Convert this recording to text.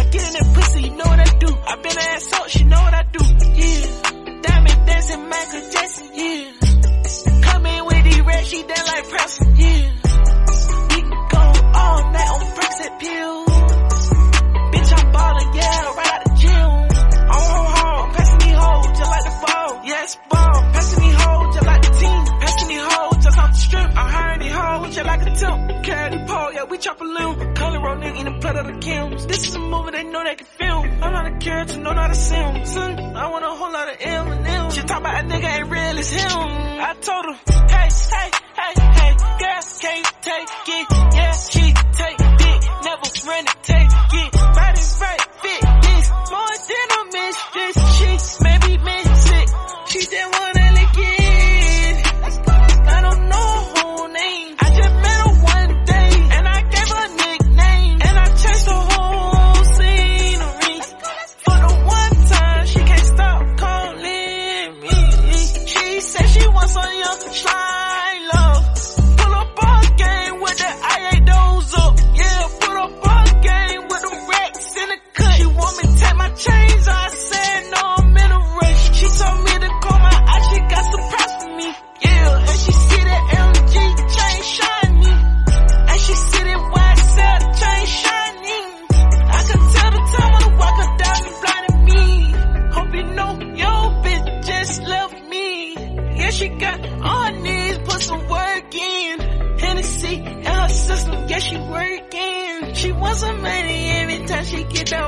Get in that pussy, you know what I do. I been an assault, she know what I do. Yeah. Diamond dancing, Michael Jackson, yeah. Come in with these rats, she dance like Preston, yeah. We can go all night on bricks and pills. Bitch, I'm ballin', yeah, right out the gym. I'm passing these hoes just like the ball. Yes, ball. Passing these hoes just like the team. Passing these hoes just off the strip. I'm hiring these hoes just like a temp. Carry the pole, yeah, we chop a limb. Color roll nigga in the blood of the Kims. This is a movie they know they can film. I'm not a character, know not a sim. Son, I want a whole lot of M&M. She talk about a nigga ain't real as him. I told her, hey, girl, can't take it. Yeah, she take dick, never run it, take it. Body right, fit this, more than a mistress. She made me miss it. She just wanna lick it. I don't know her whole name. I just met her one day, and I gave her a nickname. And I changed the whole scenery. For the one time, she can't stop calling me. She said she wants some young slime love. Pull up our game with the IA doors up. Yeah, pull up our game with the racks in the cut. She want me to take my chains. I said no, I'm in a rush. She told me to call my eye. She got surprise for me. Yeah, and she see that LG chain shiny. And she see that YSL chain shining. I can tell the time on the walk her down and blinded me. Hope you know your bitch just left me. Yeah, she got on her knees, put some work in. Hennessy in her system, yeah, she working. She wants some money every time she get that